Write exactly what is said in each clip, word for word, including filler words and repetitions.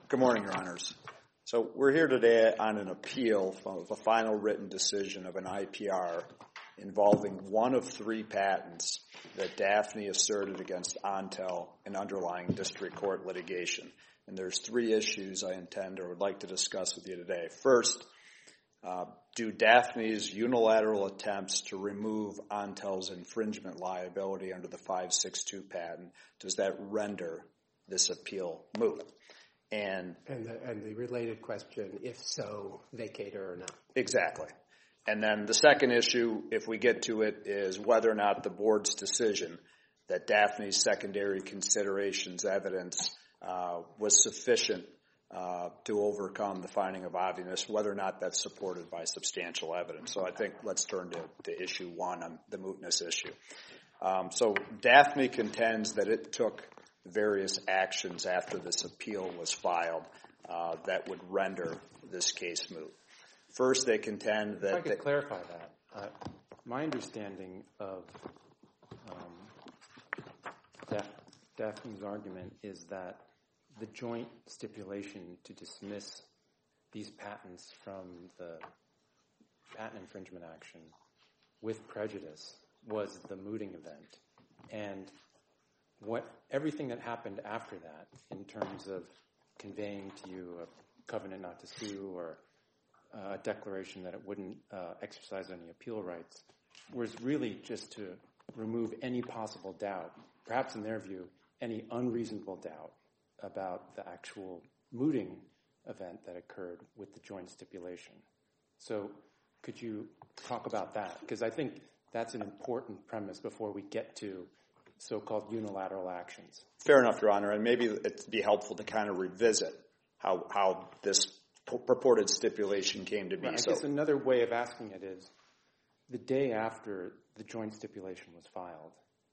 Good morning, Your Honors. So we're here today on an appeal of a final written decision of an I P R involving one of three patents that Daphne asserted against Ontel in underlying district court litigation. And there's three issues I intend or would like to discuss with you today. First, uh, do Daphne's unilateral attempts to remove Ontel's infringement liability under the five six two patent, does that render this appeal moot? And and the, and the related question, if so, vacate or not. Exactly. And then the second issue, if we get to it, is whether or not the board's decision that Daphne's secondary considerations evidence uh, was sufficient uh, to overcome the finding of obviousness, whether or not that's supported by substantial evidence. So I think let's turn to, to issue one on the mootness issue. Um, so Daphne contends that it took various actions after this appeal was filed uh, that would render this case moot. First, they contend that... If I could they, clarify that. Uh, my understanding of um, Daph- Daphne's argument is that the joint stipulation to dismiss these patents from the patent infringement action with prejudice was the mooting event. And what everything that happened after that in terms of conveying to you a covenant not to sue or a declaration that it wouldn't uh, exercise any appeal rights was really just to remove any possible doubt, perhaps in their view, any unreasonable doubt about the actual mooting event that occurred with the joint stipulation. So could you talk about that? Because I think that's an important premise before we get to so-called unilateral actions. Fair enough, Your Honor, and maybe it'd be helpful to kind of revisit how how this purported stipulation came to be. Right, I so, guess another way of asking it is, the day after the joint stipulation was filed,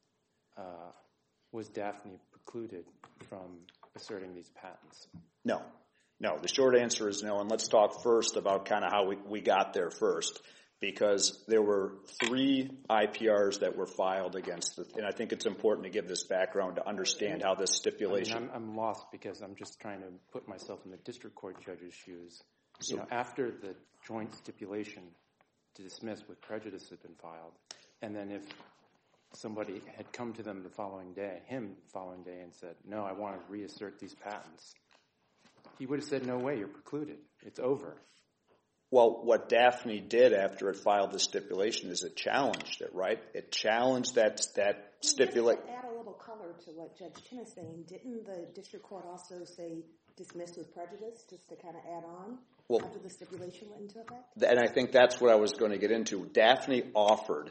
uh, was Daphne precluded from asserting these patents? No. No, the short answer is no, and let's talk first about kind of how we, we got there first. Because there were three I P Rs that were filed against it, and I think it's important to give this background to understand how this stipulation... I mean, I'm, I'm lost because I'm just trying to put myself in the district court judge's shoes. So, you know, after the joint stipulation to dismiss with prejudice had been filed, and then if somebody had come to them the following day, him the following day, and said, no, I want to reassert these patents, he would have said, no way, you're precluded. It's over. Well, what Daphne did after it filed the stipulation is it challenged it, right? It challenged that that stipulation. Add a little color to what Judge Chin is saying. Didn't the district court also say dismiss with prejudice, just to kind of add on well, after the stipulation went into effect? And I think that's what I was going to get into. Daphne offered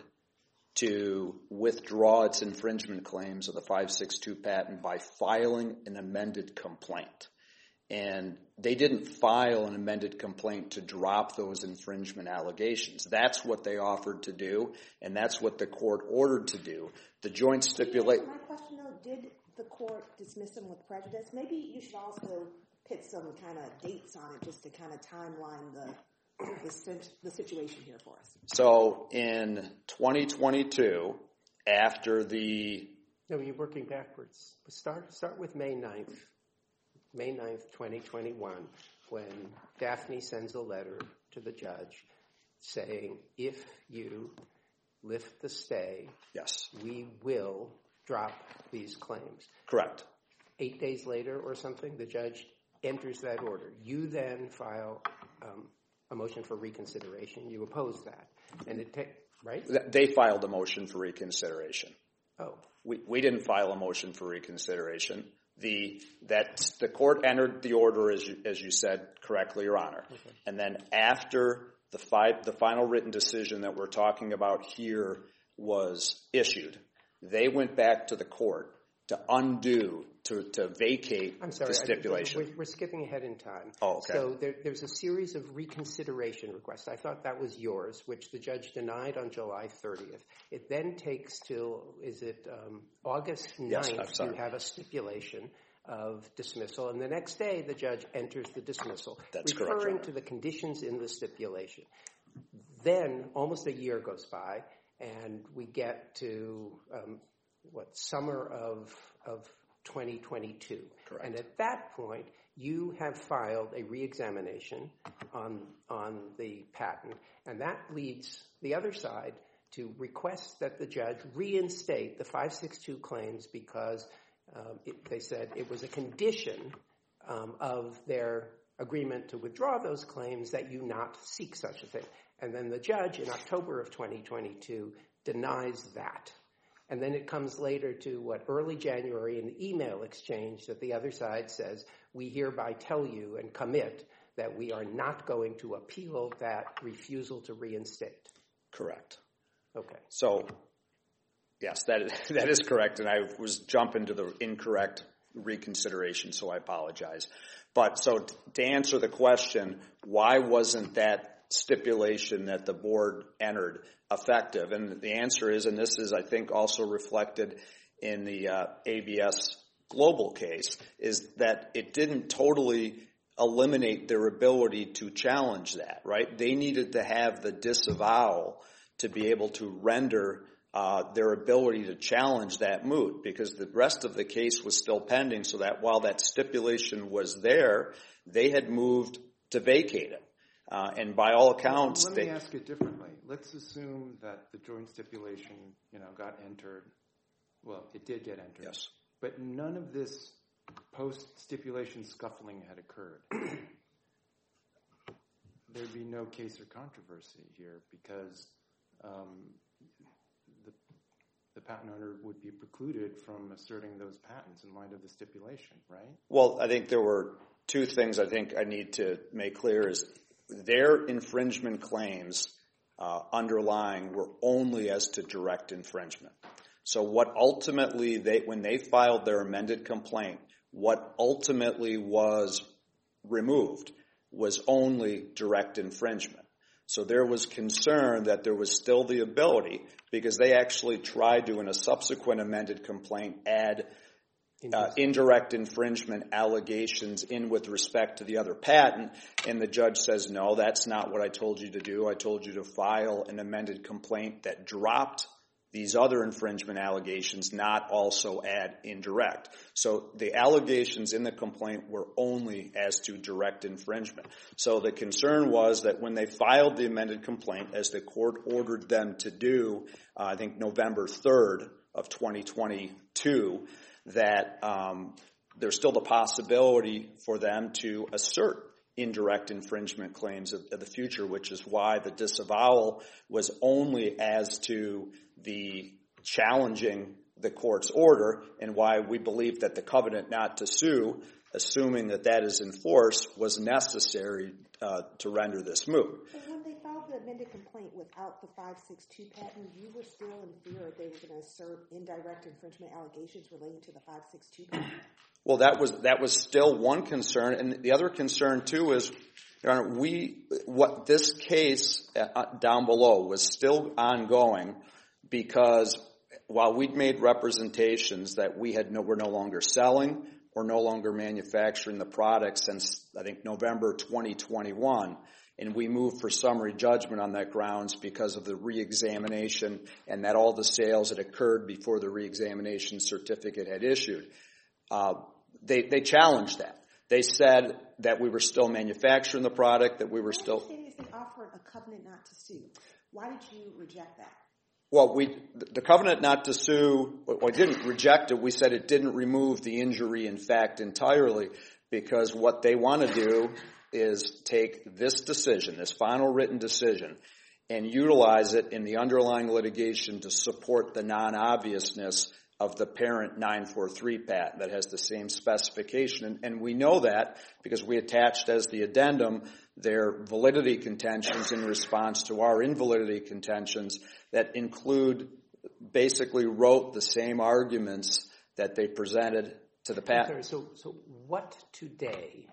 to withdraw its infringement claims of the five six two patent by filing an amended complaint. And they didn't file an amended complaint to drop those infringement allegations. That's what they offered to do, and that's what the court ordered to do. The joint stipulation... My question, though, did the court dismiss them with prejudice? Maybe you should also put some kind of dates on it just to kind of timeline the, the, the situation here for us. So in twenty twenty-two, after the... No, you're working backwards. Start, start with May ninth. May ninth, twenty twenty-one, when Daphne sends a letter to the judge saying, if you lift the stay, yes, we will drop these claims. Correct. Eight days later or something, the judge enters that order. You then file um, a motion for reconsideration. You oppose that. And it takes, right? They filed a motion for reconsideration. Oh. We, we didn't file a motion for reconsideration. The that the court entered the order as you, as you said correctly, Your Honor, okay. And then after the five, the final written decision that we're talking about here was issued, they went back to the court to undo to to vacate I'm sorry, the stipulation. I, we're, we're skipping ahead in time. Oh, okay. So there, there's a series of reconsideration requests. I thought that was yours, which the judge denied on July thirtieth. It then takes till, is it um, August ninth, yes, you have a stipulation of dismissal, and the next day the judge enters the dismissal, That's referring correct, to the conditions in the stipulation. Then almost a year goes by, and we get to um, what summer of of twenty twenty-two. Correct. And at that point, you have filed a reexamination on, on the patent, and that leads the other side to request that the judge reinstate the five six two claims because um, it, they said it was a condition um, of their agreement to withdraw those claims that you not seek such a thing. And then the judge in October of twenty twenty-two denies that. And then it comes later to what, early January in the email exchange that the other side says, we hereby tell you and commit that we are not going to appeal that refusal to reinstate. Correct. Okay. So, yes, that is, that is correct, and I was jumping to the incorrect reconsideration, so I apologize. But so to answer the question, why wasn't that stipulation that the board entered effective? And the answer is, and this is, I think, also reflected in the uh, A B S Global case, is that it didn't totally eliminate their ability to challenge that, right? They needed to have the disavowal to be able to render uh, their ability to challenge that moot, because the rest of the case was still pending, so that while that stipulation was there, they had moved to vacate it. Uh, and by all accounts... Let they, me ask it differently. Let's assume that the joint stipulation, you know, got entered. Well, it did get entered. Yes. But none of this post-stipulation scuffling had occurred. There'd be no case or controversy here because um, the, the patent owner would be precluded from asserting those patents in light of the stipulation, right? Well, I think there were two things I think I need to make clear is their infringement claims uh, underlying were only as to direct infringement. So what ultimately they, when they filed their amended complaint, what ultimately was removed was only direct infringement. So there was concern that there was still the ability, because they actually tried to, in a subsequent amended complaint, add uh, indirect infringement allegations in with respect to the other patent, and the judge says, no, that's not what I told you to do. I told you to file an amended complaint that dropped these other infringement allegations, not also add indirect. So the allegations in the complaint were only as to direct infringement. So the concern was that when they filed the amended complaint, as the court ordered them to do, uh, I think November third of twenty twenty-two, that um, there's still the possibility for them to assert indirect infringement claims of, of the future, which is why the disavowal was only as to the challenging the court's order, and why we believe that the covenant not to sue, assuming that that is enforced, was necessary uh, to render this moot. But when they filed the amended complaint without the five six two patent, you were still in fear that they were going to assert indirect infringement allegations relating to the five six two patent? Well, that was that was still one concern, and the other concern too is, Your Honor, we what this case uh, down below was still ongoing, because while we'd made representations that we had no, we're no longer selling or no longer manufacturing the product since I think November twenty twenty-one, and we moved for summary judgment on that grounds because of the reexamination and that all the sales had occurred before the reexamination certificate had issued. Uh, they, they challenged that. They said that we were still manufacturing the product, that we were still... My understanding is they offered a covenant not to sue. Why did you reject that? Well, we the covenant not to sue, well, I didn't reject it. We said it didn't remove the injury, in fact, entirely, because what they want to do is take this decision, this final written decision, and utilize it in the underlying litigation to support the non-obviousness of the parent nine forty-three patent that has the same specification. And, and we know that because we attached as the addendum their validity contentions in response to our invalidity contentions that include, basically wrote the same arguments that they presented to the patent. So, so what today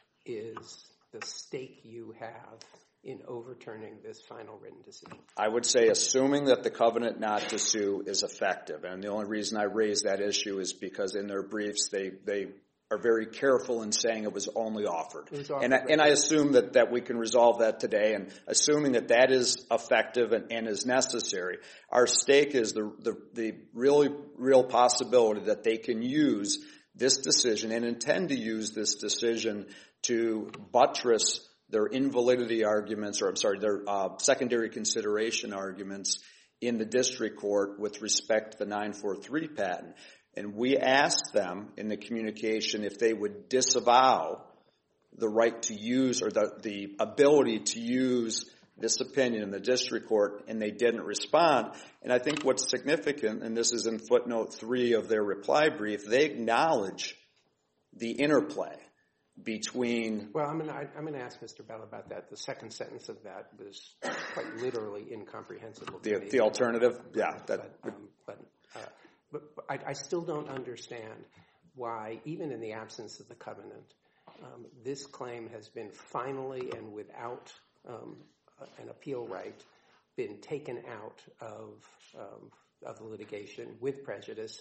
is the stake you have in overturning this final written decision? I would say assuming that the covenant not to sue is effective. And the only reason I raise that issue is because in their briefs they, they are very careful in saying it was only offered. It was offered and, I, and I assume that, that we can resolve that today. And assuming that that is effective and, and is necessary, our stake is the, the, the really real possibility that they can use this decision and intend to use this decision to buttress their invalidity arguments, or I'm sorry, their uh, secondary consideration arguments in the district court with respect to the nine forty-three patent. And we asked them in the communication if they would disavow the right to use or the, the ability to use this opinion in the district court, and they didn't respond. And I think what's significant, and this is in footnote three of their reply brief, they acknowledge the interplay between... Well, I'm going to I'm going to ask Mister Bell about that. The second sentence of that was quite literally incomprehensible to the, me. The alternative? Yeah. That, but um, but, uh, but, but I, I still don't understand why, even in the absence of the covenant, um, this claim has been finally and without um, an appeal right been taken out of, um, of the litigation with prejudice.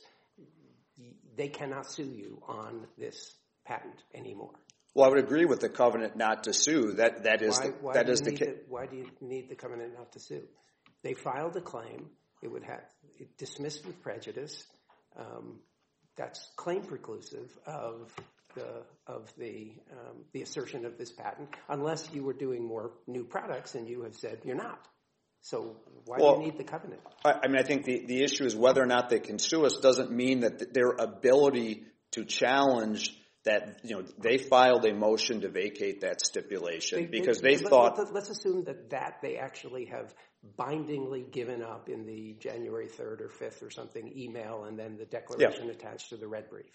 They cannot sue you on this patent anymore. Well, I would agree with the covenant not to sue. That that is why, the, why that is the, the the why do you need the covenant not to sue? They filed a claim. It would have it dismissed with prejudice. Um, that's claim preclusive of the of the um, the assertion of this patent, unless you were doing more new products and you have said you're not. So why well, do you need the covenant? I, I mean, I think the, the issue is whether or not they can sue us doesn't mean that their ability to challenge that, you know, they filed a motion to vacate that stipulation they, because they, they thought... Let, let's assume that that they actually have bindingly given up in the January third or fifth or something email and then the declaration yeah. attached to the red brief.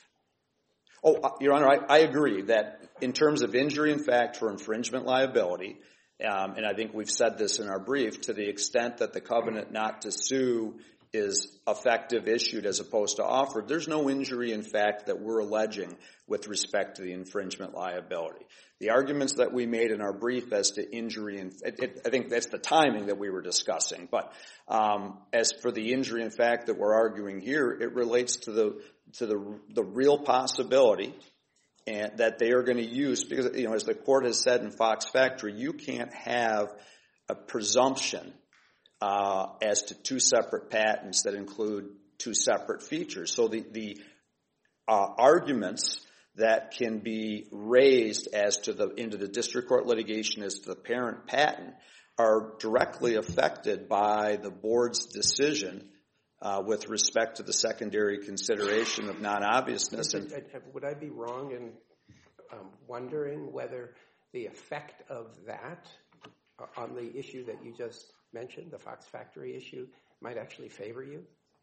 Oh, Your Honor, I, I agree that in terms of injury in fact for infringement liability, um, and I think we've said this in our brief, to the extent that the covenant not to sue is effective, issued, as opposed to offered, there's no injury in fact that we're alleging with respect to the infringement liability. The arguments that we made in our brief as to injury, and it, it, I think that's the timing that we were discussing, but um, as for the injury in fact that we're arguing here, it relates to the to the the real possibility and that they are going to use, because, you know, as the court has said in Fox Factory, you can't have a presumption Uh, as to two separate patents that include two separate features. So the, the uh, arguments that can be raised as to the into the district court litigation as to the parent patent are directly affected by the board's decision uh, with respect to the secondary consideration of non-obviousness. And would I be wrong in um, wondering whether the effect of that on the issue that you just mentioned, the Fox Factory issue, might actually favor you?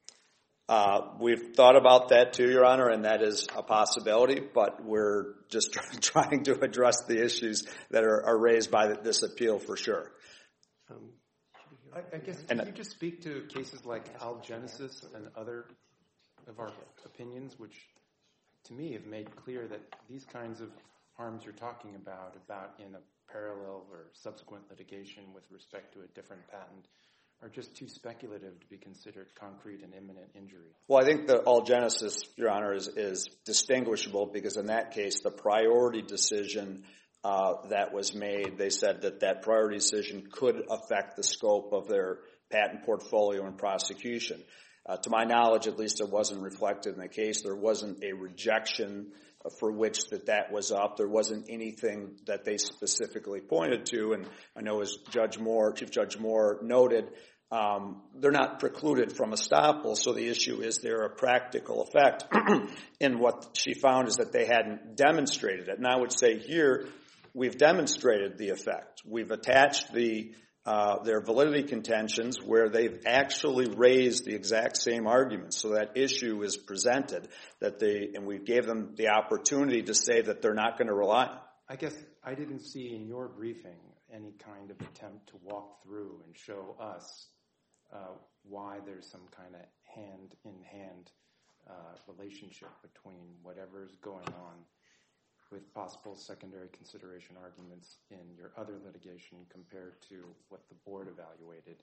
Uh, we've thought about that too, Your Honor, and that is a possibility, but we're just trying to address the issues that are, are raised by this appeal for sure. Um, I, I guess, can and, you just speak to cases like Algenesis and other of our opinions, which to me have made clear that these kinds of harms you're talking about, about in a parallel or subsequent litigation with respect to a different patent, are just too speculative to be considered concrete and imminent injury? Well, I think the Algenesis, Your Honor, is, is distinguishable because in that case, the priority decision uh, that was made, they said that that priority decision could affect the scope of their patent portfolio and prosecution. Uh, to my knowledge, at least, it wasn't reflected in the case. There wasn't a rejection for which that that was up. There wasn't anything that they specifically pointed to. And I know as Judge Moore, Chief Judge Moore noted, um, they're not precluded from estoppel. So the issue is there a practical effect. And what she found is that they hadn't demonstrated it. And I would say here, we've demonstrated the effect. We've attached the Uh, their validity contentions where they've actually raised the exact same arguments. So that issue is presented, that they, and we gave them the opportunity to say that they're not going to rely. I guess I didn't see in your briefing any kind of attempt to walk through and show us uh, why there's some kind of hand-in-hand uh, relationship between whatever's going on with possible secondary consideration arguments in your other litigation compared to what the board evaluated.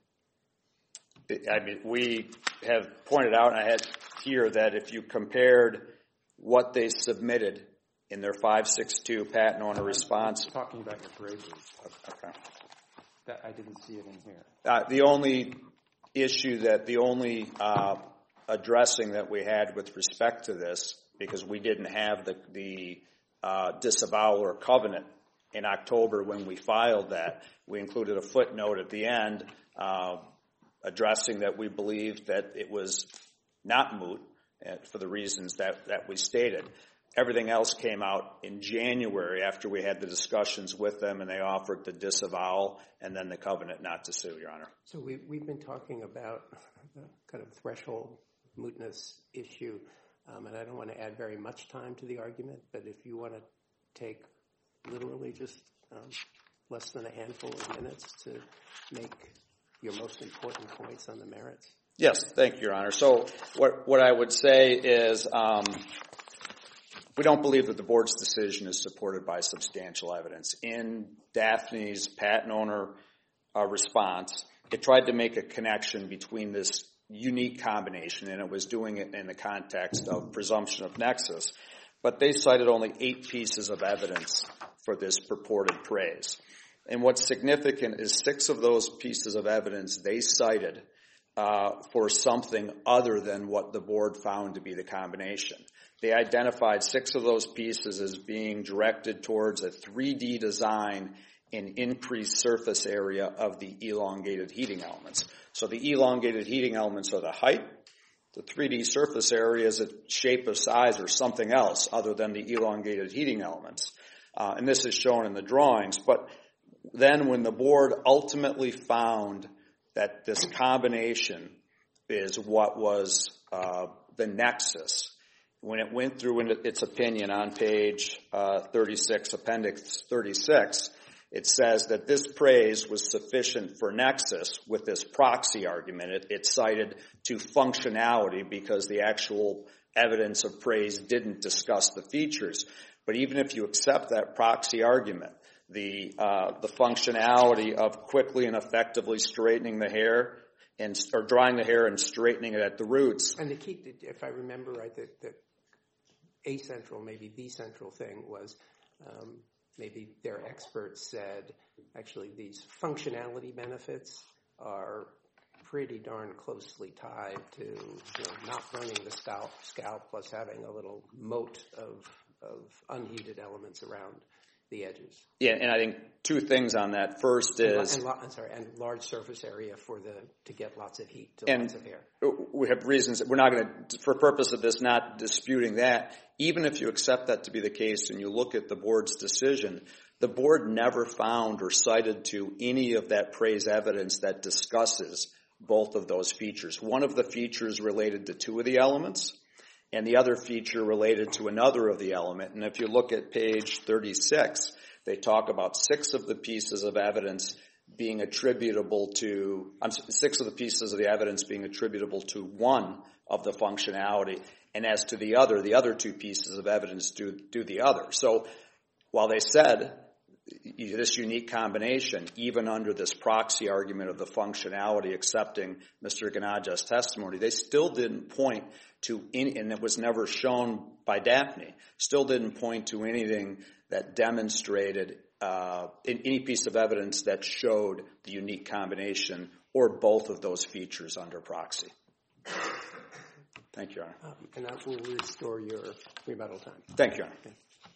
I mean, we have pointed out, and I had here, that if you compared what they submitted in their five six two patent owner response. I'm talking about your gray brief. Okay. That I didn't see it in here. Uh, the only issue that, the only uh, addressing that we had with respect to this because we didn't have the, the uh, disavowal or covenant in October when we filed that. We included a footnote at the end uh, addressing that we believed that it was not moot uh, for the reasons that, that we stated. Everything else came out in January after we had the discussions with them, and they offered the disavowal and then the covenant not to sue, Your Honor. So we, we've been talking about the kind of threshold mootness issue, um, and I don't want to add very much time to the argument, but if you want to take literally just um, less than a handful of minutes to make your most important points on the merits. Yes, thank you, Your Honor. So what, what I would say is um, we don't believe that the board's decision is supported by substantial evidence. In Daphne's patent owner uh, response, it tried to make a connection between this unique combination, and it was doing it in the context of presumption of nexus. But they cited only eight pieces of evidence for this purported praise. And what's significant is six of those pieces of evidence they cited uh, for something other than what the board found to be the combination. They identified six of those pieces as being directed towards a three D design and increased surface area of the elongated heating elements. So the elongated heating elements are the height. The three D surface area is a shape of size or something else other than the elongated heating elements. Uh, and this is shown in the drawings. But then when the board ultimately found that this combination is what was uh, the nexus, when it went through its opinion on page uh, thirty-six, appendix thirty-six, it says that this praise was sufficient for nexus with this proxy argument. It, it cited to functionality because the actual evidence of praise didn't discuss the features. But even if you accept that proxy argument, the uh, the functionality of quickly and effectively straightening the hair and or drying the hair and straightening it at the roots. And the key, if I remember right, the, the a central, maybe the central thing was um, maybe their experts said actually these functionality benefits are pretty darn closely tied to, you know, not burning the scalp, scalp plus having a little moat of of unheated elements around the edges. Yeah, and I think two things on that. First is... And, and, I'm sorry, and large surface area for the to get lots of heat to and lots of hair. We have reasons that we're not going to, for purpose of this, not disputing that. Even if you accept that to be the case and you look at the board's decision, the board never found or cited to any of that praise evidence that discusses both of those features. One of the features related to two of the elements, and the other feature related to another of the element. And if you look at page thirty-six, they talk about six of the pieces of evidence being attributable to, um, six of the pieces of the evidence being attributable to one of the functionality. And as to the other, the other two pieces of evidence do, do the other. So while they said this unique combination, even under this proxy argument of the functionality accepting Mister Ganaja's testimony, they still didn't point to any, and it was never shown by Daphne, still didn't point to anything that demonstrated uh, in any piece of evidence that showed the unique combination or both of those features under proxy. Thank you, Your Honor. Um, and that will restore your rebuttal time. Thank you, Your Honor. Okay.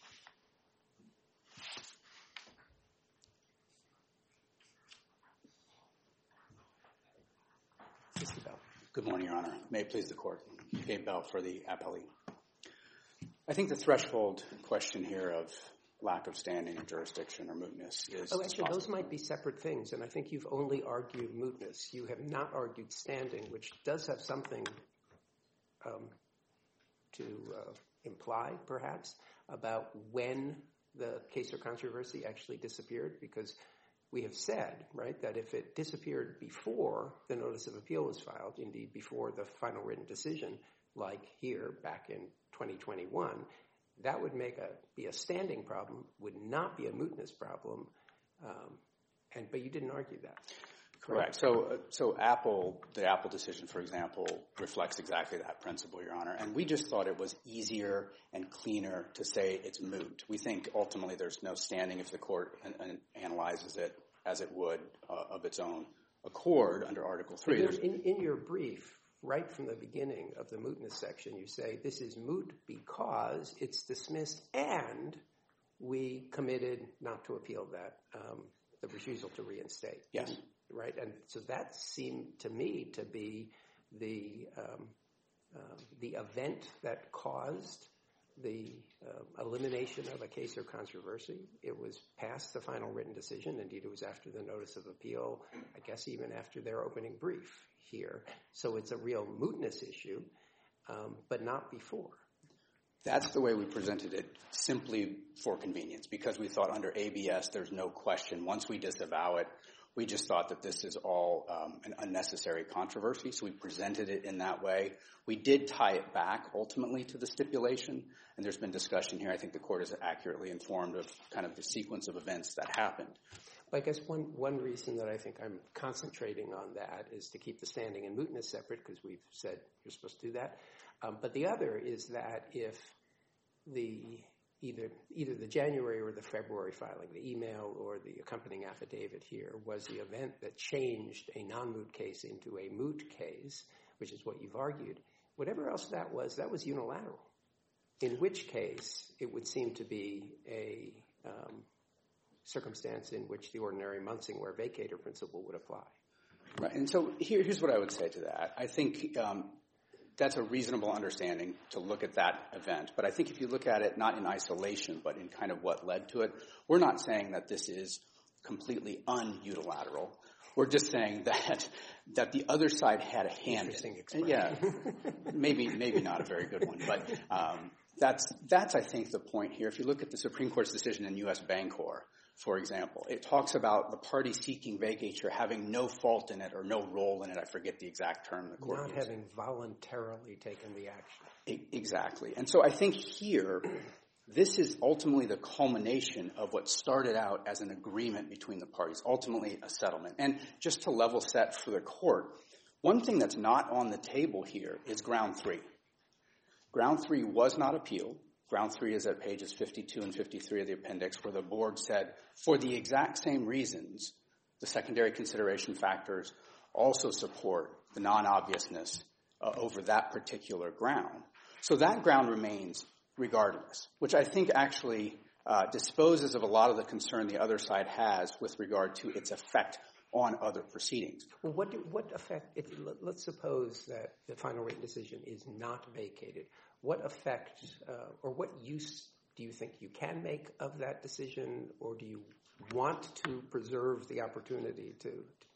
Mister Bell. Good morning, Your Honor. May it please the Court. Gabe Bell for the appellee. I think the threshold question here of lack of standing or jurisdiction or mootness is... Oh, actually, those might be separate things, and I think you've only argued mootness. You have not argued standing, which does have something um, to uh, imply, perhaps, about when the case or controversy actually disappeared, because we have said, right, that if it disappeared before the notice of appeal was filed, indeed before the final written decision, like here back in twenty twenty-one, that would make a be a standing problem, would not be a mootness problem, um, and but you didn't argue that. Correct. So, uh, so Apple, the Apple decision, for example, reflects exactly that principle, Your Honor. And we just thought it was easier and cleaner to say it's moot. We think ultimately there's no standing if the court an, an analyzes it as it would uh, of its own accord under Article three. In, in your brief, right from the beginning of the mootness section, you say this is moot because it's dismissed and we committed not to appeal that, um, the refusal to reinstate. Yes. Right? And so that seemed to me to be the um, uh, the event that caused the uh, elimination of a case or controversy. It was past the final written decision. Indeed, it was after the notice of appeal, I guess even after their opening brief here. So it's a real mootness issue, um, but not before. That's the way we presented it, simply for convenience, because we thought under A B S there's no question. Once we disavow it, we just thought that this is all um, an unnecessary controversy, so we presented it in that way. We did tie it back ultimately to the stipulation, and there's been discussion here. I think the court is accurately informed of kind of the sequence of events that happened. I guess one, one reason that I think I'm concentrating on that is to keep the standing and mootness separate, because we've said you're supposed to do that. Um, but the other is that if the either either the January or the February filing, the email or the accompanying affidavit here, was the event that changed a non-moot case into a moot case, which is what you've argued, whatever else that was, that was unilateral. In which case, it would seem to be a um, circumstance in which the ordinary Munsingware vacator principle would apply. Right, and so here, here's what I would say to that. I think um, that's a reasonable understanding to look at that event. But I think if you look at it not in isolation, but in kind of what led to it, we're not saying that this is completely ununilateral. We're just saying that that the other side had a hand in it. Yeah, maybe maybe not a very good one, but um, that's that's I think the point here. If you look at the Supreme Court's decision in U S Bancorp, for example, it talks about the party seeking vacatur having no fault in it or no role in it. I forget the exact term the court Not used. having voluntarily taken the action. Exactly. And so I think here, this is ultimately the culmination of what started out as an agreement between the parties, ultimately a settlement. And just to level set for the court, one thing that's not on the table here is ground three. Ground three was not appealed. Ground three is at pages fifty-two and fifty-three of the appendix, where the board said, for the exact same reasons, the secondary consideration factors also support the non-obviousness uh, over that particular ground. So that ground remains regardless, which I think actually uh, disposes of a lot of the concern the other side has with regard to its effect on other proceedings. Well, what do, what effect, if, let's suppose that the final written decision is not vacated. What effect uh, or what use do you think you can make of that decision, or do you want to preserve the opportunity to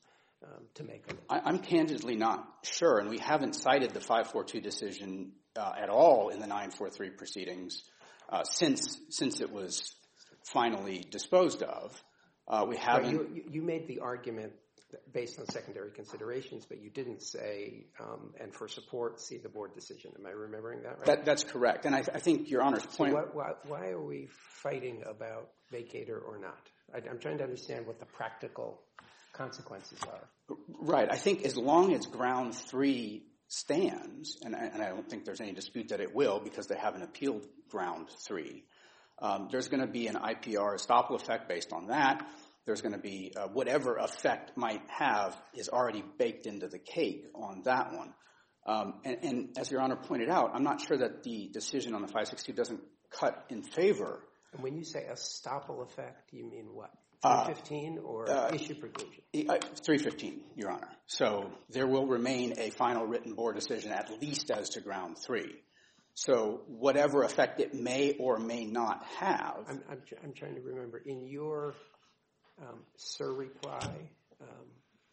um, to make it? I, I'm candidly not sure, and we haven't cited the five four two decision uh, at all in the nine four three proceedings uh, since since it was finally disposed of. Uh, we haven't. Right, you, you made the argument based on secondary considerations, but you didn't say, um, and for support, see the board decision. Am I remembering that right? That, that's correct. And I, I think Your Honor's point... So what, why, why are we fighting about vacator or not? I, I'm trying to understand what the practical consequences are. Right. I think as long as ground three stands, and I, and I don't think there's any dispute that it will because they haven't appealed ground three, um, there's going to be an I P R estoppel effect based on that. There's going to be uh, whatever effect might have is already baked into the cake on that one. Um, and, and as Your Honor pointed out, I'm not sure that the decision on the five sixty doesn't cut in favor. And when you say estoppel effect, you mean what? Uh, three fifteen or uh, issue preclusion? Uh, three fifteen, Your Honor. So there will remain a final written board decision at least as to ground three. So whatever effect it may or may not have. I'm, I'm, I'm trying to remember. In your um, sir reply, um,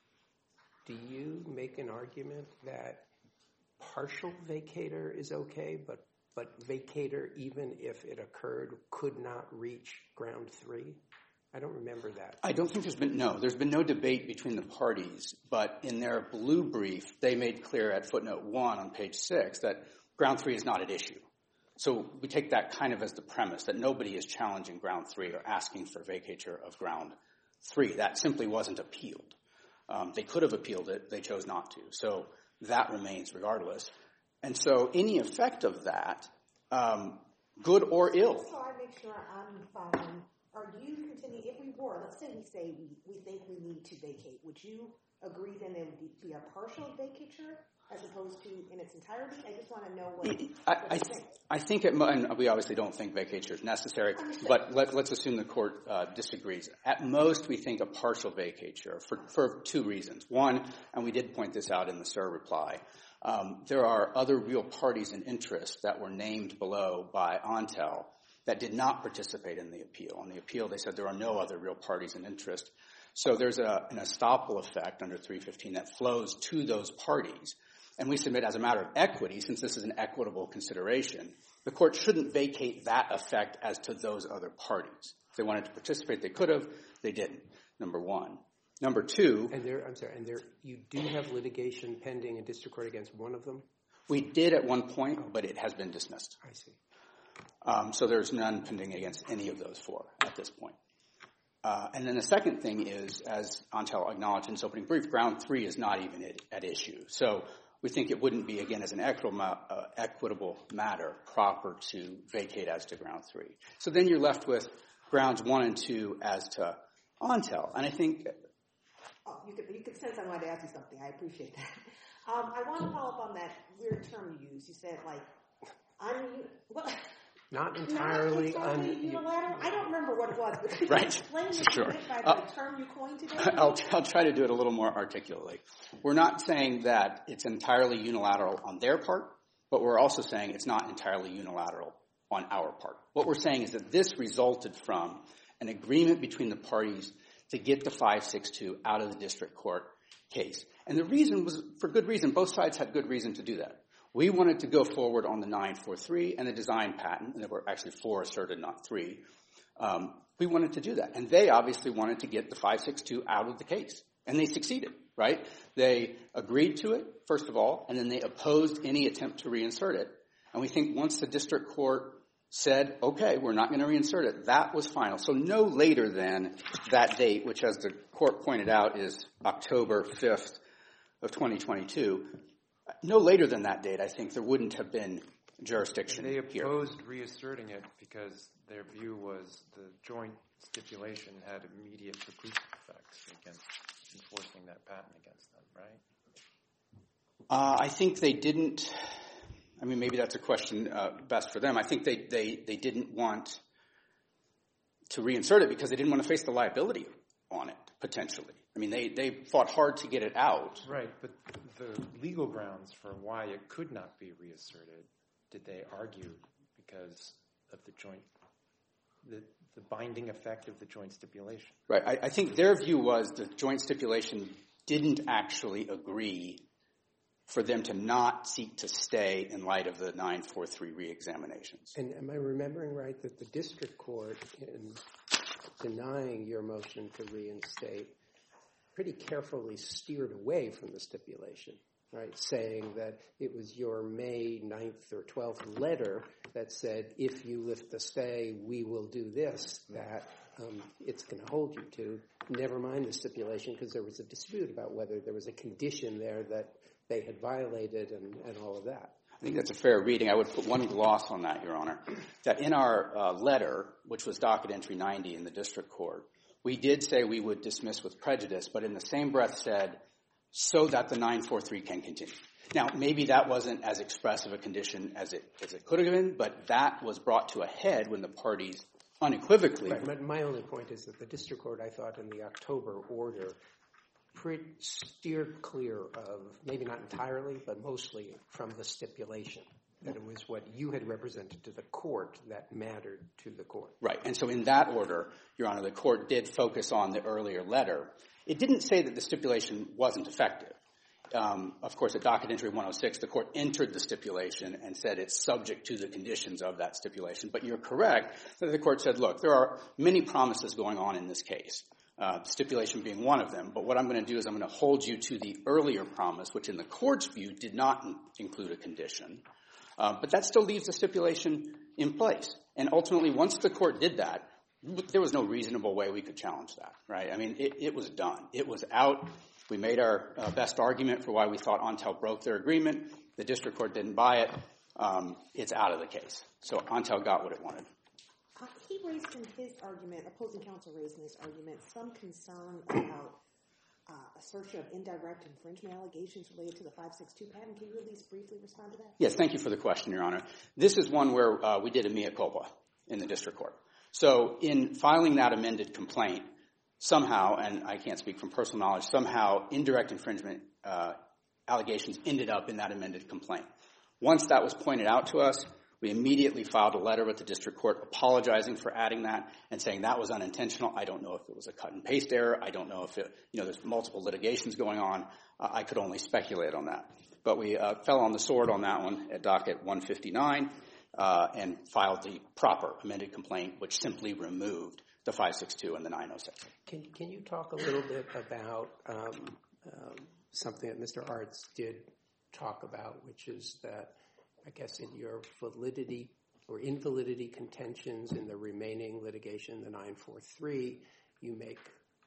do you make an argument that partial vacator is okay, but but vacator, even if it occurred, could not reach ground three? I don't remember that. I don't think there's been, no, there's been no debate between the parties, but in their blue brief, they made clear at footnote one on page six that ground three is not at issue. So we take that kind of as the premise that nobody is challenging ground three or asking for vacatur of ground three. That simply wasn't appealed. Um, they could have appealed it. They chose not to. So that remains regardless. And so any effect of that, um, good or ill. So I make sure I'm following. Are you contending, if we were, let's say we say we, we think we need to vacate, would you agree then there would be a partial vacatur as opposed to in its entirety? I just want to know what, I, what I, you th- think. I think it, and we obviously don't think vacatur is necessary, but let, let's assume the court uh, disagrees. At most, we think a partial vacatur for, for two reasons. One, and we did point this out in the S I R reply, um, there are other real parties in interest that were named below by Ontel that did not participate in the appeal. On the appeal, they said there are no other real parties in interest. So there's a, an estoppel effect under three fifteen that flows to those parties. And we submit as a matter of equity, since this is an equitable consideration, the court shouldn't vacate that effect as to those other parties. If they wanted to participate, they could have. They didn't, number one. Number two. And there, I'm sorry, and there, you do have litigation pending in district court against one of them? We did at one point, but it has been dismissed. I see. Um, so there's none pending against any of those four at this point. Uh, and then the second thing is, as Ontel acknowledged in its opening brief, ground three is not even at, at issue. So we think it wouldn't be, again, as an equitable, uh, equitable matter, proper to vacate as to ground three. So then you're left with grounds one and two as to Ontel. And I think... Oh, you could, you could sense I wanted to ask you something. I appreciate that. Um, I want to follow up on that weird term you used. You said, like, un- what? Not entirely. Not entirely un- unilateral? I don't remember what it was. But could Right. you explain what Sure. you meant by Uh, the term you coined today? I'll, I'll try to do it a little more articulately. We're not saying that it's entirely unilateral on their part, but we're also saying it's not entirely unilateral on our part. What we're saying is that this resulted from an agreement between the parties to get the five six two out of the district court case. And the reason was for good reason. Both sides had good reason to do that. We wanted to go forward on the nine four three and the design patent, and there were actually four asserted, not three. Um, we wanted to do that. And they obviously wanted to get the five six two out of the case. And they succeeded, right? They agreed to it, first of all, and then they opposed any attempt to reinsert it. And we think once the district court said, okay, we're not going to reinsert it, that was final. So no later than that date, which as the court pointed out is October fifth of twenty twenty-two, no later than that date, I think there wouldn't have been jurisdiction They here. opposed reasserting it because their view was the joint stipulation had immediate preclusive effects against enforcing that patent against them, right? Uh, I think they didn't, I mean, maybe that's a question uh, best for them. I think they, they, they didn't want to reinsert it because they didn't want to face the liability on it, potentially. I mean, they, they fought hard to get it out. Right, but the legal grounds for why it could not be reasserted, did they argue because of the joint, the, the binding effect of the joint stipulation? Right. I, I think their view was the joint stipulation didn't actually agree for them to not seek to stay in light of the nine four three reexaminations. And am I remembering right that the district court, in denying your motion to reinstate, pretty carefully steered away from the stipulation, right, saying that it was your May ninth or twelfth letter that said, if you lift the stay, we will do this, that um, it's going to hold you to. Never mind the stipulation, because there was a dispute about whether there was a condition there that they had violated and, and all of that. I think that's a fair reading. I would put one gloss on that, Your Honor, that in our uh, letter, which was docket entry ninety in the district court, we did say we would dismiss with prejudice, but in the same breath said, so that the nine four three can continue. Now, maybe that wasn't as expressive a condition as it as it could have been, but that was brought to a head when the parties unequivocally... Right, but my only point is that the district court, I thought, in the October order, pretty steered clear of, maybe not entirely, but mostly from the stipulation, that it was what you had represented to the court that mattered to the court. Right, and so in that order, Your Honor, the court did focus on the earlier letter. It didn't say that the stipulation wasn't effective. Um, of course, at docket entry one oh six, the court entered the stipulation and said it's subject to the conditions of that stipulation. But you're correct that the court said, look, there are many promises going on in this case, uh, stipulation being one of them. But what I'm going to do is I'm going to hold you to the earlier promise, which in the court's view did not in- include a condition. Uh, but that still leaves the stipulation in place. And ultimately, once the court did that, there was no reasonable way we could challenge that, right? I mean, it, it was done. It was out. We made our uh, best argument for why we thought Ontel broke their agreement. The district court didn't buy it. Um, it's out of the case. So Ontel got what it wanted. Uh, he raised in his argument, opposing counsel raised in his argument, some concern about uh, assertion of indirect infringement allegations related to the five six two patent. Can you at least briefly respond to that? Yes, thank you for the question, Your Honor. This is one where uh, we did a mea culpa in the district court. So in filing that amended complaint, somehow, and I can't speak from personal knowledge, somehow indirect infringement uh, allegations ended up in that amended complaint. Once that was pointed out to us, we immediately filed a letter with the district court apologizing for adding that and saying that was unintentional. I don't know if it was a cut and paste error. I don't know if it, you know, there's multiple litigations going on. Uh, I could only speculate on that. But we uh, fell on the sword on that one at docket one fifty-nine uh, and filed the proper amended complaint, which simply removed the five six two and the nine oh six. Can, can you talk a little bit about um, um, something that Mister Arts did talk about, which is that I guess in your validity or invalidity contentions in the remaining litigation, the nine four three, you make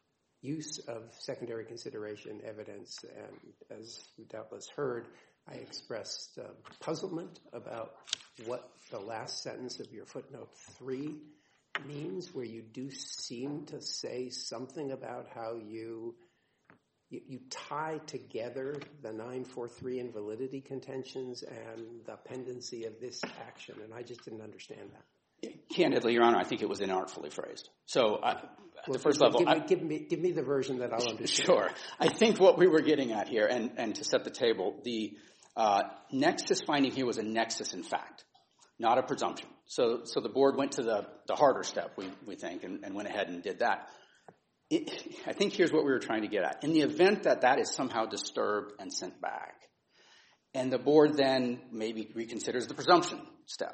use of secondary consideration evidence. And as you doubtless heard, I expressed uh, puzzlement about what the last sentence of your footnote three means, where you do seem to say something about how you You, you tie together the nine four three invalidity contentions and the pendency of this action, and I just didn't understand that. Candidly, Your Honor, I think it was inartfully phrased. So I, at well, the first give, level... Give, I, me, give, me, give me the version that I'll understand. Sure. I think what we were getting at here, and, and to set the table, the uh, nexus finding here was a nexus in fact, not a presumption. So so the board went to the, the harder step, we, we think, and, and went ahead and did that. It, I think here's what we were trying to get at. In the event that that is somehow disturbed and sent back, and the board then maybe reconsiders the presumption step,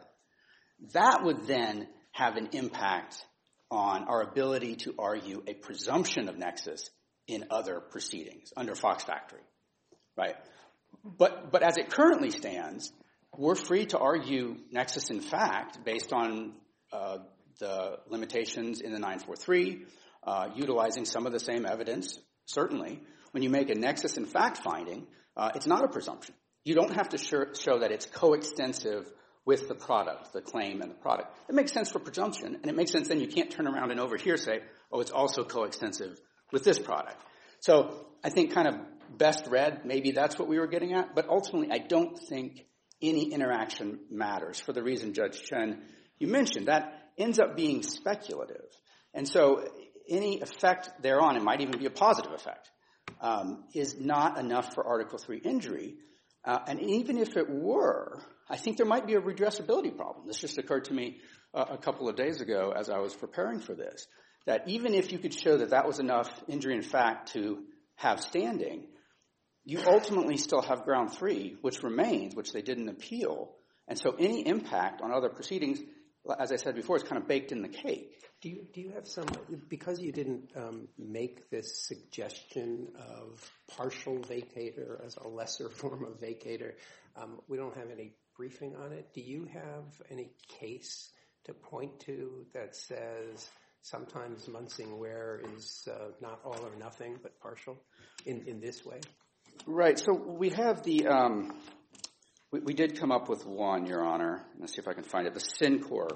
that would then have an impact on our ability to argue a presumption of nexus in other proceedings under Fox Factory, right? But, but as it currently stands, we're free to argue nexus in fact based on uh, the limitations in the nine four three, Uh, utilizing some of the same evidence, certainly. When you make a nexus in fact finding, uh, it's not a presumption. You don't have to show, show that it's coextensive with the product, the claim and the product. It makes sense for presumption, and it makes sense then you can't turn around and over here say, oh, it's also coextensive with this product. So I think kind of best read, maybe that's what we were getting at, but ultimately I don't think any interaction matters for the reason, Judge Chen, you mentioned. That ends up being speculative. And so any effect thereon, it might even be a positive effect, um, is not enough for Article three injury. Uh, and even if it were, I think there might be a redressability problem. This just occurred to me uh, a couple of days ago as I was preparing for this, that even if you could show that that was enough injury in fact to have standing, you ultimately still have ground three, which remains, which they didn't appeal. And so any impact on other proceedings, as I said before, is kind of baked in the cake. Do you, do you have some, because you didn't um, make this suggestion of partial vacator as a lesser form of vacator, um, we don't have any briefing on it. Do you have any case to point to that says sometimes Munsing Ware is uh, not all or nothing but partial in, in this way? Right. So we have the, um, we, we did come up with one, Your Honor. Let's see if I can find it. The Syncor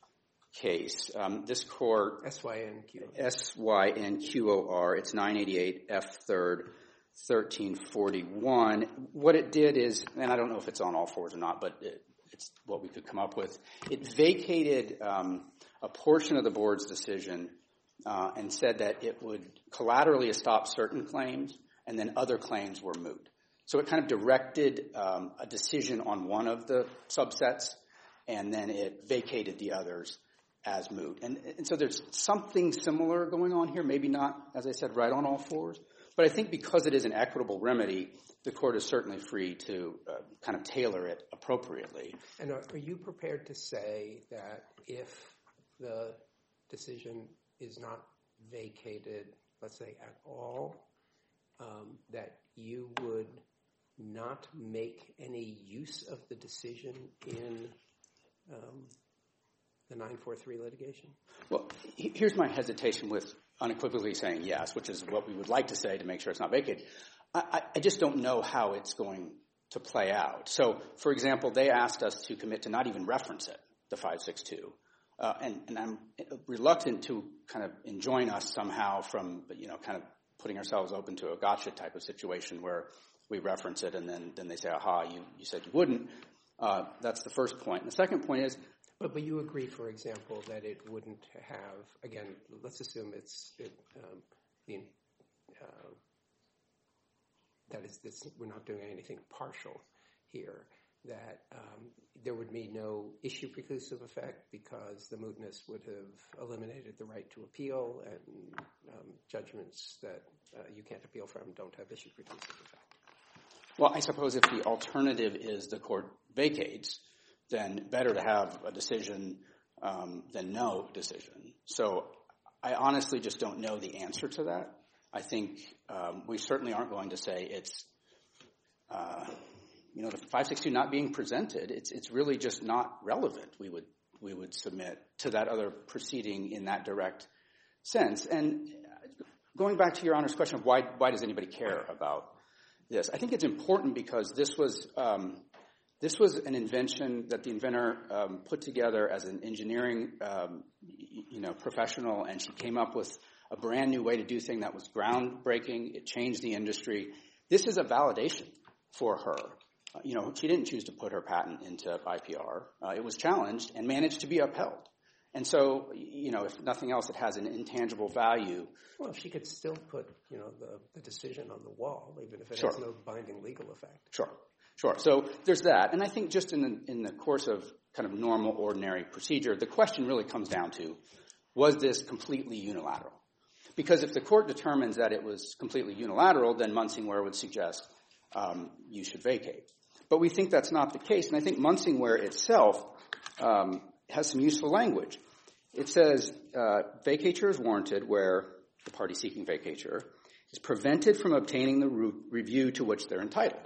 case. Um, this court... S Y N Q O R. S Y N Q O R. It's nine eighty-eight F third thirteen forty-one. What it did is, and I don't know if it's on all fours or not, but it, it's what we could come up with. It vacated um, a portion of the board's decision uh, and said that it would collaterally stop certain claims and then other claims were moot. So it kind of directed um, a decision on one of the subsets and then it vacated the others as moot. And, and so there's something similar going on here, maybe not, as I said, right on all fours. But I think because it is an equitable remedy, the court is certainly free to uh, kind of tailor it appropriately. And are, are you prepared to say that if the decision is not vacated, let's say at all, um, that you would not make any use of the decision in um, the nine four three litigation? Well, here's my hesitation with unequivocally saying yes, which is what we would like to say to make sure it's not vacated. I, I just don't know how it's going to play out. So, for example, they asked us to commit to not even reference it, the five six two. Uh, and, and I'm reluctant to kind of enjoin us somehow from, you know, kind of putting ourselves open to a gotcha type of situation where we reference it and then, then they say, aha, you, you said you wouldn't. Uh, that's the first point. And the second point is, But, but you agree, for example, that it wouldn't have, again, let's assume it's, it, um, the, uh, that is, this, we're not doing anything partial here, that um, there would be no issue preclusive effect because the mootness would have eliminated the right to appeal, and um, judgments that uh, you can't appeal from don't have issue preclusive effect. Well, I suppose if the alternative is the court vacates, then better to have a decision um, than no decision. So I honestly just don't know the answer to that. I think um, we certainly aren't going to say it's, uh, you know, the five sixty-two not being presented. It's it's really just not relevant. We would we would submit to that other proceeding in that direct sense. And going back to Your Honor's question of why why does anybody care about this? I think it's important because this was um, this was an invention that the inventor um, put together as an engineering um, you know professional, and she came up with a brand new way to do things that was groundbreaking. It changed the industry. This is a validation for her. Uh, you know, she didn't choose to put her patent into I P R. Uh, it was challenged and managed to be upheld. And so, you know, if nothing else, it has an intangible value. Well, she could still put, you know, the, the decision on the wall, even if it Sure. has no binding legal effect. Sure, sure. So there's that. And I think just in the, in the course of kind of normal, ordinary procedure, the question really comes down to, was this completely unilateral? Because if the court determines that it was completely unilateral, then Munsingware would suggest um, you should vacate. But we think that's not the case, and I think Munsingware itself um, has some useful language. It says uh, vacatur is warranted where the party seeking vacatur is prevented from obtaining the re- review to which they're entitled.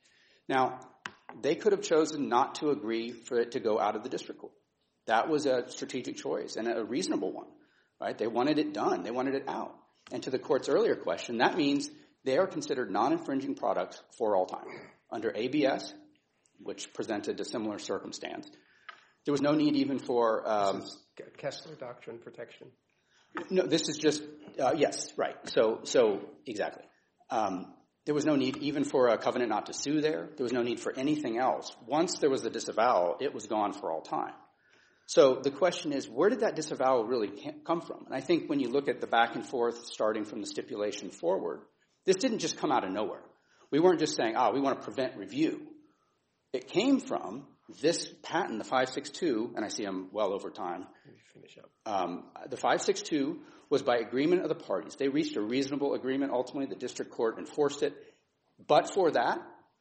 Now, they could have chosen not to agree for it to go out of the district court. That was a strategic choice and a reasonable one, right? They wanted it done. They wanted it out. And to the court's earlier question, that means they are considered non-infringing products for all time. Under A B S, which presented a similar circumstance, there was no need even for... Um, this is Kessler Doctrine protection. No, this is just... Uh, yes, right. So, so exactly. Um, there was no need even for a covenant not to sue there. There was no need for anything else. Once there was the disavowal, it was gone for all time. So the question is, where did that disavowal really come from? And I think when you look at the back and forth starting from the stipulation forward, this didn't just come out of nowhere. We weren't just saying, ah, we want to prevent review. It came from this patent, the five sixty-two, and I see I'm well over time. Let me finish up. Um, the five sixty-two was by agreement of the parties. They reached a reasonable agreement. Ultimately, the district court enforced it. But for that,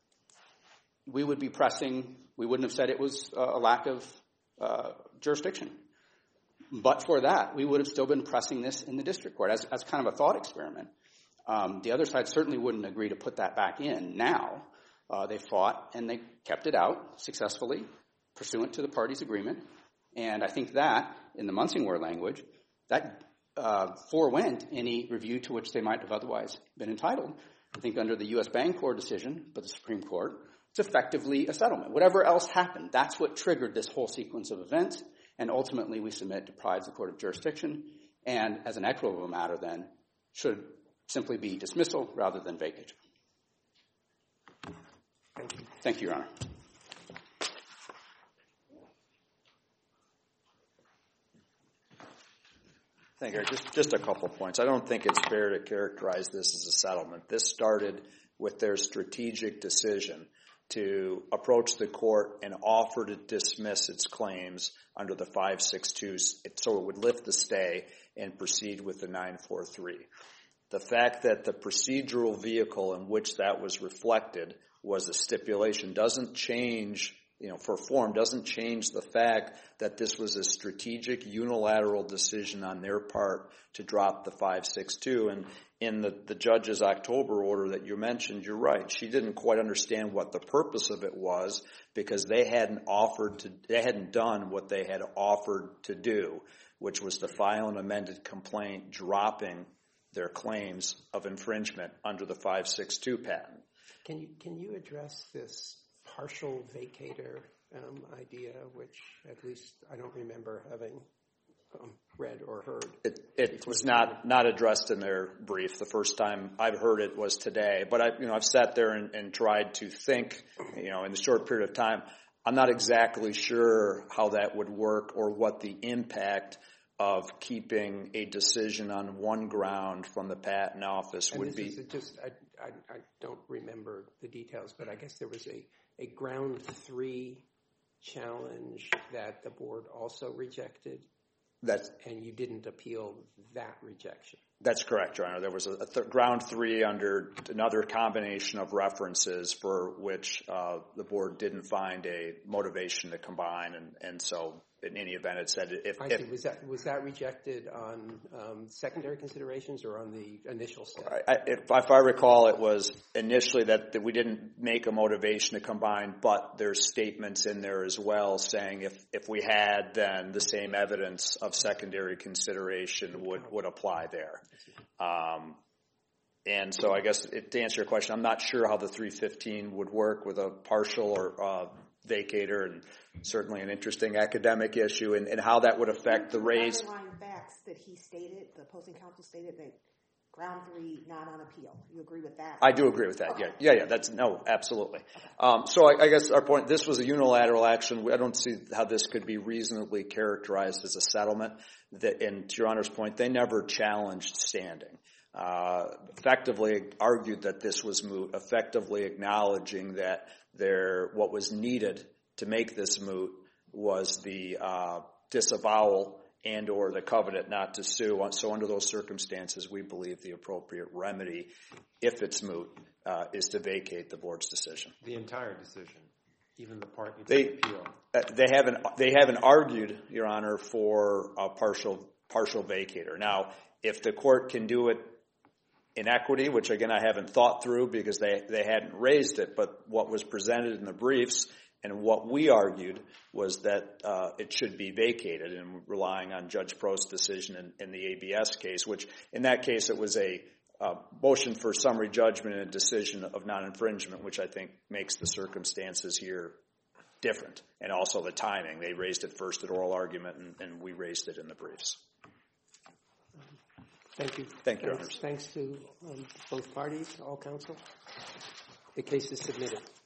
we would be pressing, we wouldn't have said it was a lack of uh, jurisdiction. But for that, we would have still been pressing this in the district court as, as kind of a thought experiment. Um, the other side certainly wouldn't agree to put that back in now. Uh, they fought and they kept it out successfully, pursuant to the parties' agreement. And I think that, in the Munsingware language, that uh, forewent any review to which they might have otherwise been entitled. I think under the U S Bancorp decision, but the Supreme Court, it's effectively a settlement. Whatever else happened, that's what triggered this whole sequence of events. And ultimately, we submit deprives the court of jurisdiction. And as an equitable matter, then, should simply be dismissal rather than vacatur. Thank you. Thank you, Your Honor. Thank you. Just, just a couple points. I don't think it's fair to characterize this as a settlement. This started with their strategic decision to approach the court and offer to dismiss its claims under the five sixty-two so it would lift the stay and proceed with the nine forty-three. The fact that the procedural vehicle in which that was reflected was a stipulation doesn't change, you know, for form, doesn't change the fact that this was a strategic unilateral decision on their part to drop the five sixty-two. And in the, the judge's October order that you mentioned, you're right. She didn't quite understand what the purpose of it was because they hadn't offered to, they hadn't done what they had offered to do, which was to file an amended complaint dropping their claims of infringement under the five sixty-two patent. Can you can you address this partial vacator um, idea, which at least I don't remember having um, read or heard. It, it was not, not addressed in their brief. The first time I've heard it was today. But I, you know, I've sat there and, and tried to think, you know, in the short period of time. I'm not exactly sure how that would work or what the impact of keeping a decision on one ground from the patent office and would this be. Is just, I, I, I don't remember the details, but I guess there was a, a ground three challenge that the board also rejected. That's, and you didn't appeal that rejection. That's correct, Your Honor. There was a, a th- ground three under another combination of references for which uh, the board didn't find a motivation to combine, and, and so in any event, it said if, I if see. Was that was that rejected on um, secondary considerations or on the initial step? I, if, if I recall, it was initially that, that we didn't make a motivation to combine, but there's statements in there as well saying if, if we had, then the same evidence of secondary consideration would, would apply there. Um, and so I guess it, to answer your question, I'm not sure how the three fifteen would work with a partial or uh, vacator, and certainly an interesting academic issue, and, and how that would affect the raise. The underlying facts that he stated, the opposing counsel stated that ground three not on appeal. You agree with that? I do agree with that. Okay. Yeah, yeah, yeah. That's no, absolutely. Um, so I, I guess our point: this was a unilateral action. I don't see how this could be reasonably characterized as a settlement. That, and to Your Honor's point, they never challenged standing. Uh, effectively argued that this was moot. Effectively acknowledging that there, what was needed to make this moot was the uh, disavowal and or the covenant not to sue. So under those circumstances, we believe the appropriate remedy, if it's moot, uh, is to vacate the board's decision. The entire decision, even the part you They didn't appeal. uh, they haven't they haven't argued, Your Honor, for a partial partial vacator. Now, if the court can do it in equity, which again I haven't thought through because they they hadn't raised it, but what was presented in the briefs and what we argued was that uh, it should be vacated, and relying on Judge Prost's decision in, in the A B S case, which in that case it was a uh, motion for summary judgment and a decision of non-infringement, which I think makes the circumstances here different, and also the timing. They raised it first at oral argument, and, and we raised it in the briefs. Thank you. Thank you, Your Thanks, Honors. thanks to um, both parties, all counsel. The case is submitted.